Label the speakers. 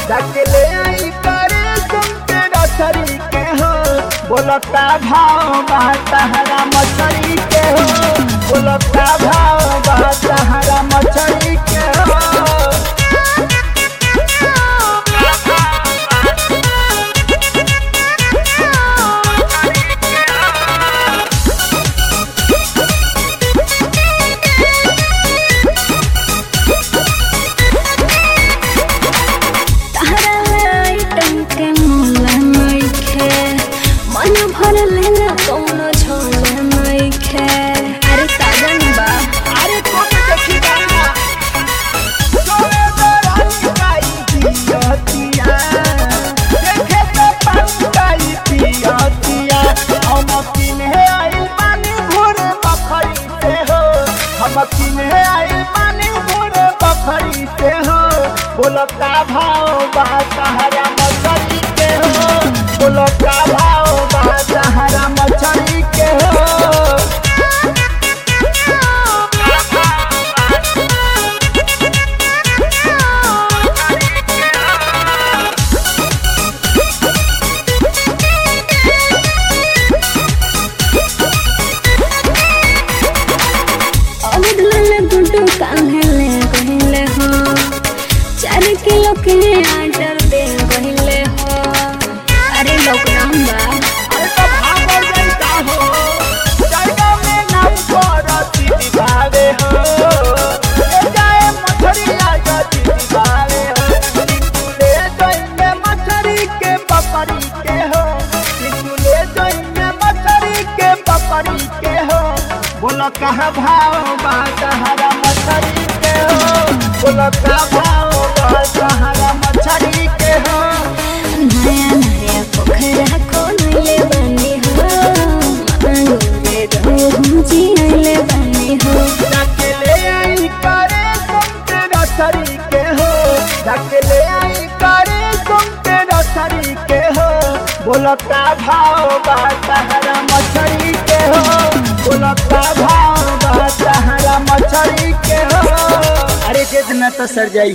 Speaker 1: जाके ले आई करे सुनते रसरी के हो बोलता भाव तहरा मछरी के हो बोलता भाव तहरा मछरी के हो।
Speaker 2: अरे साजन बा
Speaker 1: अरे तो देखी गाना सोए दरानी काई पियतिया देखे तो पंकाई पियतिया हम किने आई पानी भोर बखरी से हो हम किने आई पानी भोर बखरी से हो बोलता भाव तहरा मछरी के हो बोलता भाव तहरा मछरी के हो।
Speaker 2: कान्हेले कहिले हो 4 किलो के आटर दे कहिले हो। अरे लॉकडाउन बा
Speaker 1: अरे तो भाग जाता हो जायगा में नाम करती दिखावे हो ले जाए मछरिया गति दिखावे हो ले जाए मछरी के पपरी के हो ले जाए मछरी के पपरी के हो बोलो कहाँ भाव तहरा मछरी के हो बोलो कहाँ भाव तहरा मछरी के हो।
Speaker 2: नया नया पोखरा खोलले बनी हो मांगोरे रोजी आइले बनी हो।
Speaker 1: जाके ले आई करे सुनते रसरी के हो जाके ले आई करे सुनते रसरी के हो बोलता भाव तहरा मछरी के हो बोलता भाव तहरा मछरी के हो। अरे कितना तो सर जाई।